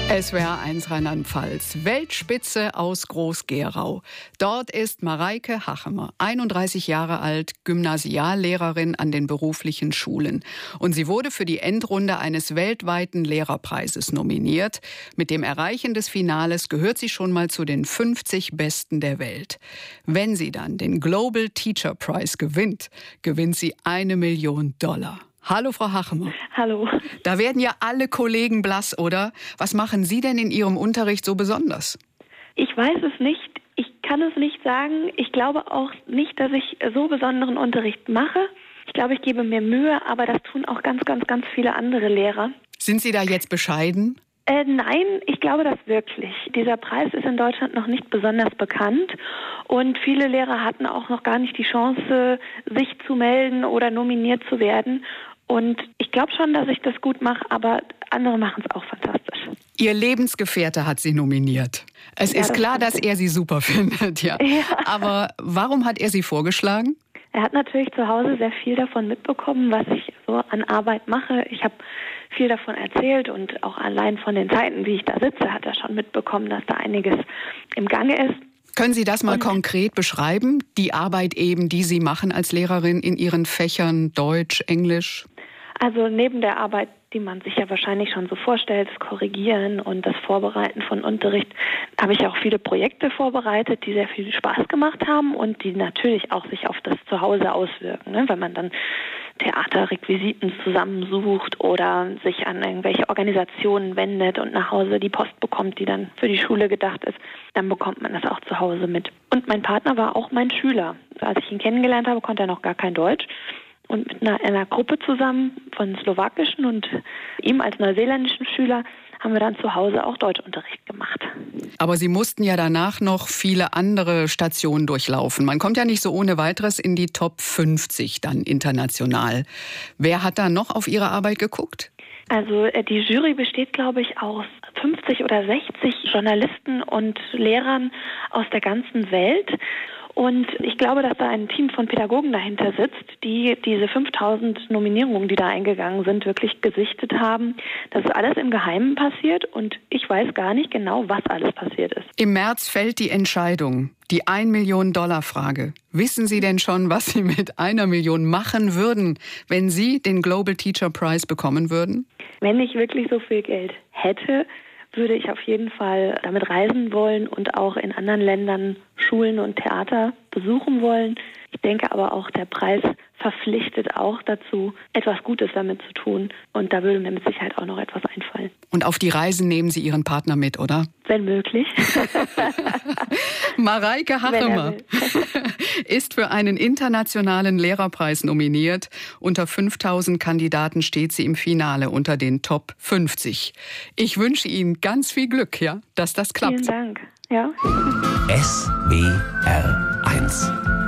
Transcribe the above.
SWR 1 Rheinland-Pfalz, Weltspitze aus Groß-Gerau. Dort ist Mareike Hachemer, 31 Jahre alt, Gymnasiallehrerin an den beruflichen Schulen. Und sie wurde für die Endrunde eines weltweiten Lehrerpreises nominiert. Mit dem Erreichen des Finales gehört sie schon mal zu den 50 Besten der Welt. Wenn sie dann den Global Teacher Prize gewinnt, gewinnt sie $1 Million. Hallo, Frau Hachemer. Hallo. Da werden ja alle Kollegen blass, oder? Was machen Sie denn in Ihrem Unterricht so besonders? Ich weiß es nicht. Ich kann es nicht sagen. Ich glaube auch nicht, dass ich so besonderen Unterricht mache. Ich glaube, ich gebe mir Mühe, aber das tun auch ganz viele andere Lehrer. Sind Sie da jetzt bescheiden? Nein, ich glaube das wirklich. Dieser Preis ist in Deutschland noch nicht besonders bekannt und viele Lehrer hatten auch noch gar nicht die Chance, sich zu melden oder nominiert zu werden. Und ich glaube schon, dass ich das gut mache, aber andere machen es auch fantastisch. Ihr Lebensgefährte hat Sie nominiert. Es ist klar, dass er Sie super findet, ja. Aber warum hat er Sie vorgeschlagen? Er hat natürlich zu Hause sehr viel davon mitbekommen, was ich so an Arbeit mache. Ich habe viel davon erzählt und auch allein von den Zeiten, wie ich da sitze, hat er schon mitbekommen, dass da einiges im Gange ist. Können Sie das mal konkret beschreiben? Die Arbeit eben, die Sie machen als Lehrerin in Ihren Fächern Deutsch, Englisch? Also neben der Arbeit, die man sich ja wahrscheinlich schon so vorstellt, das Korrigieren und das Vorbereiten von Unterricht, habe ich auch viele Projekte vorbereitet, die sehr viel Spaß gemacht haben und die natürlich auch sich auf das Zuhause auswirken, ne? Wenn man dann Theaterrequisiten zusammensucht oder sich an irgendwelche Organisationen wendet und nach Hause die Post bekommt, die dann für die Schule gedacht ist, dann bekommt man das auch zu Hause mit. Und mein Partner war auch mein Schüler. Als ich ihn kennengelernt habe, konnte er noch gar kein Deutsch. Und mit einer Gruppe zusammen von slowakischen und ihm als neuseeländischen Schüler haben wir dann zu Hause auch Deutschunterricht gemacht. Aber Sie mussten ja danach noch viele andere Stationen durchlaufen. Man kommt ja nicht so ohne weiteres in die Top 50 dann international. Wer hat da noch auf Ihre Arbeit geguckt? Also die Jury besteht, glaube ich, aus 50 oder 60 Journalisten und Lehrern aus der ganzen Welt. Und ich glaube, dass da ein Team von Pädagogen dahinter sitzt, die diese 5000 Nominierungen, die da eingegangen sind, wirklich gesichtet haben. Das ist alles im Geheimen passiert und ich weiß gar nicht genau, was alles passiert ist. Im März fällt die Entscheidung, die $1 Million Frage. Wissen Sie denn schon, was Sie mit 1 Million machen würden, wenn Sie den Global Teacher Prize bekommen würden? Wenn ich wirklich so viel Geld hätte, würde ich auf jeden Fall damit reisen wollen und auch in anderen Ländern Schulen und Theater besuchen wollen. Ich denke aber auch, der Preis verpflichtet auch dazu, etwas Gutes damit zu tun. Und da würde mir mit Sicherheit auch noch etwas einfallen. Und auf die Reisen nehmen Sie Ihren Partner mit, oder? Wenn möglich. Mareike Hachemer ist für einen internationalen Lehrerpreis nominiert. Unter 5000 Kandidaten steht sie im Finale unter den Top 50. Ich wünsche Ihnen ganz viel Glück, ja, dass das klappt. Vielen Dank. Ja. SWR 1